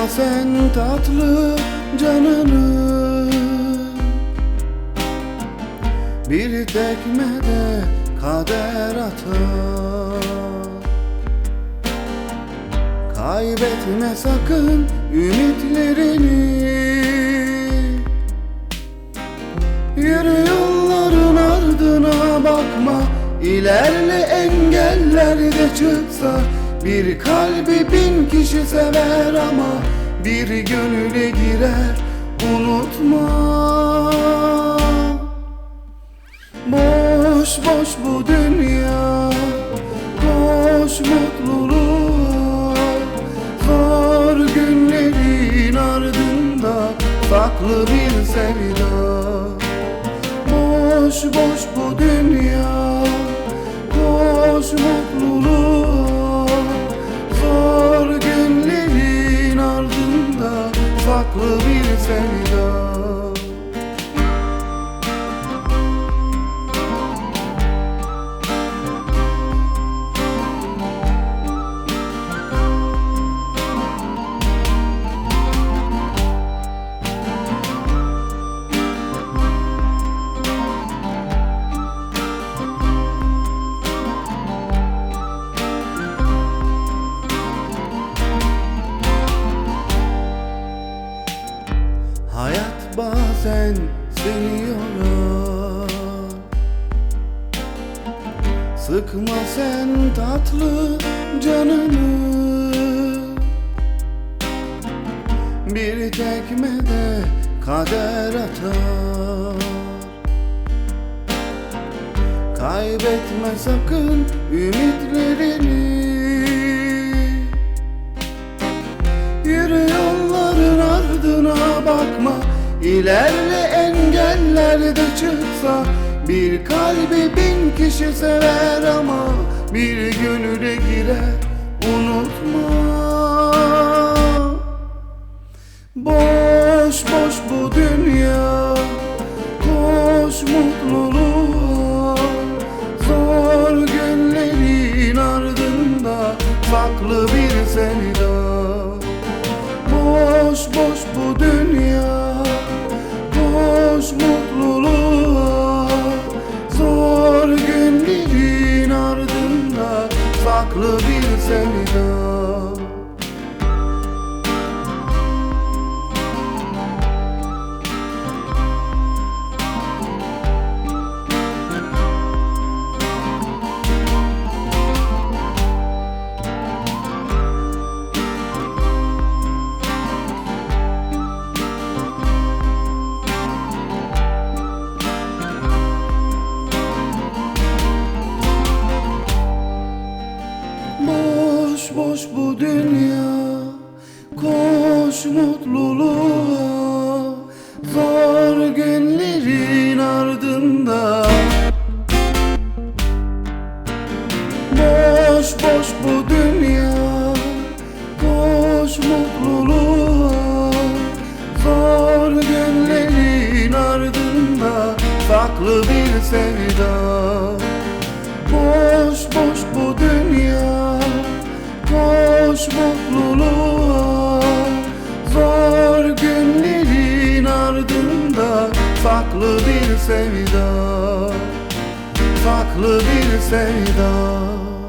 sen tatlı canını, bir tekmede kader atar. Kaybetme sakın ümitlerini, yürü yolların ardına bakma. İlerle engeller de çıksa, bir kalbi bin kişi sever ama bir gönüle girer, unutma. Boş boş bu dünya, koş mutluluğa. Zor günlerin ardında saklı bir sevda. Boş boş bu dünya, koş mutluluğa. Zor günlerin ardında saklı bir sevda. Hayat bazen seni yorar, sıkma sen tatlı canını, bir tekmede kader atar. Kaybetme sakın ümitlerini, yürü yolların ardına bakma. İlerle engeller de çıksa, bir kalbi bin kişi sever ama bir gönüle girer, unutma. Boş boş bu dünya, koş mutluluğa. Zor günlerin ardında saklı bir sevda. Boş boş bu dünya, koş mutluluğa. Zor günlerin ardında saklı bir sevda. Boş boş bu dünya, koş mutluluğa. Zor günlerin ardında. Boş boş bu dünya, koş mutluluğa. Zor günlerin ardında saklı bir sevda. Boş boş bu dünya, koş mutluluğa. Zor günlerin ardında saklı bir sevda. Saklı bir sevda.